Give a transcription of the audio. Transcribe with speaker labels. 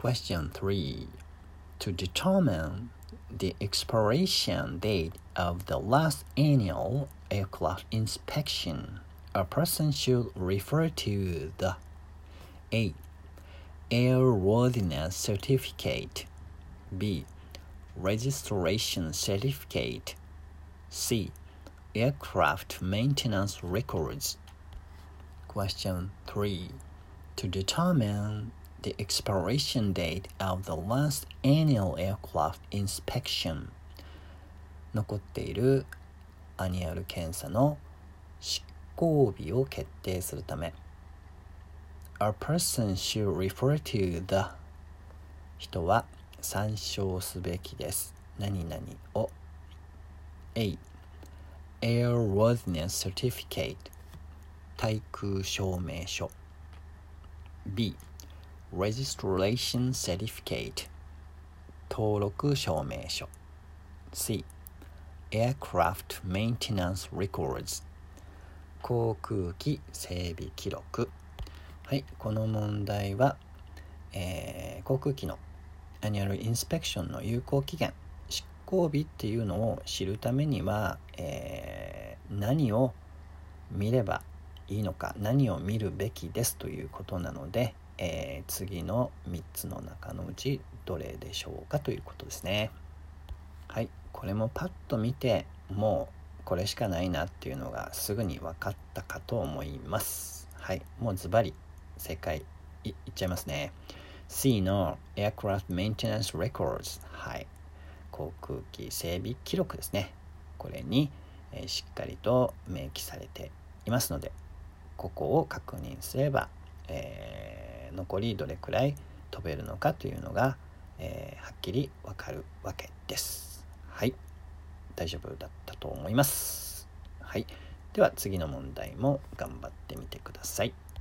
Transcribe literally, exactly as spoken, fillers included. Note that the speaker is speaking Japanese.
Speaker 1: Question three. To determine the expiration date of the last annual aircraft inspection, a person should refer to the A. Airworthiness certificate, B. Registration certificate, C. Aircraft maintenance records. Question three. To determine the expiration date of the last annual aircraft inspection. 残っているアニュアル検査の執行日を決定するため A person should refer to the 人は参照すべきです。何々を A. Airworthiness certificate 対空証明書 B. Registration certificate 登録証明書 C. Aircraft maintenance records 航空機整備記録。はい、この問題は、えー、航空機のアニュアルインスペクションの有効期限、執行日っていうのを知るためには、えー、何を見ればいいのか、何を見るべきですということなので、えー、次のみっつの中のうちどれでしょうかということですね。はい、これもパッと見てもうこれしかないなっていうのがすぐに分かったかと思います。はい、もうズバリ正解 い, いっちゃいますね。 C の Aircraft Maintenance Records、 はい、航空機整備記録ですね。これに、えー、しっかりと明記されていますので、ここを確認すれば、えー残りどれくらい飛べるのかというのが、えー、はっきりわかるわけです。はい、大丈夫だったと思います。はい、では次の問題も頑張ってみてください。